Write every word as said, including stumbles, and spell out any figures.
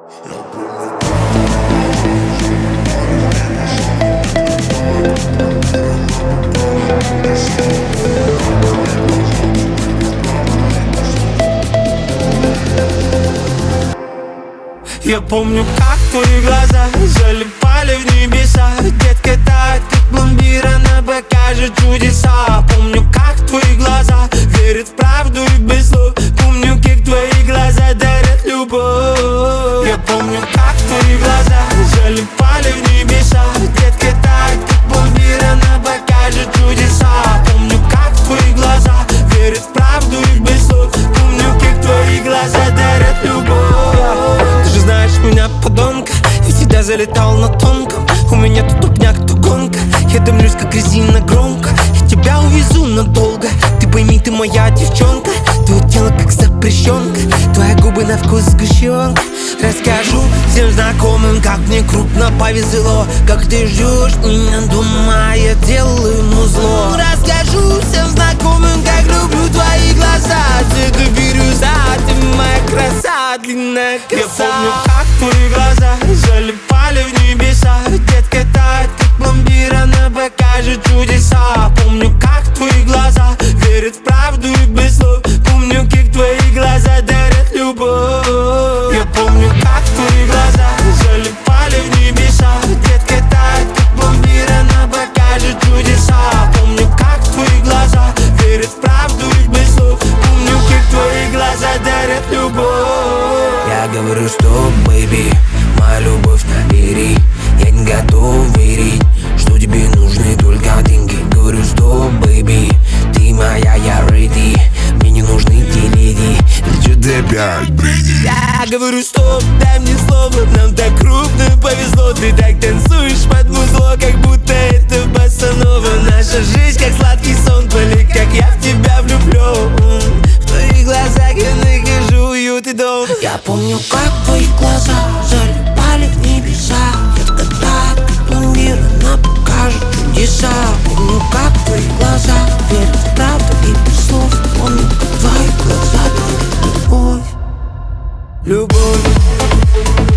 Я помню, как твои глаза залипали в небеса. Детка, тает, как пломбира, она покажет чудеса. Помню, как твои глаза верят в правду и без слов. Помню, как твои глаза дарят любовь. Я помню, как твои глаза залипали в небеса. Детка, тает, как пломбира, она покажет чудеса. Помню, как твои глаза верят в правду и без слов. Помню, как твои глаза дарят любовь. Меня подонка, я всегда залетал на тонком. У меня то тупняк, то гонка. Я дымлюсь, как резина громко. Я тебя увезу надолго. Ты пойми, ты моя девчонка. Твое тело как запрещенка. Твои губы на вкус сгущенка. Расскажу всем знакомым, как мне крупно повезло. Как ты ждешь меня дома, я делаю музло. Расскажу всем знакомым, как люблю твои глаза. Цвета бирюза, ты моя краса, длинная коса. Я помню, как твои глаза залипали в небеса. Детка, тает, как пломбир, она покажет чудеса. Помню, как твои глаза верят в правду и без слов. Помню, как твои глаза дарят любовь. Я помню, как твои глаза залипали в небеса. Детка, тает, как пломбир, она покажет чудеса. Помню, как твои глаза верят в правду и без слов. Помню, как твои глаза дарят любовь. Я говорю, что, бэйби, моя любовь набери. Я не готов верить, что тебе нужны только деньги. Говорю, что, бэйби, ты моя, я ready. Мне не нужны те леди. Ты чё ты опять бредишь? Я говорю, стоп, дай мне слово. Нам так крупно повезло. Ты так танцуешь под музло, как будто это босанова. Наша жизнь как сладкий сон, только как я в тебя влюблен. В твоих глазах я нахожу уют и дом. Я помню, как твои глаза залипали в небеса. Детка, тает, как пломбир, она покажет чудеса. Помню, как твои глаза верят в правду и без слов. Помню, как твои глаза дарят любовь. Любовь.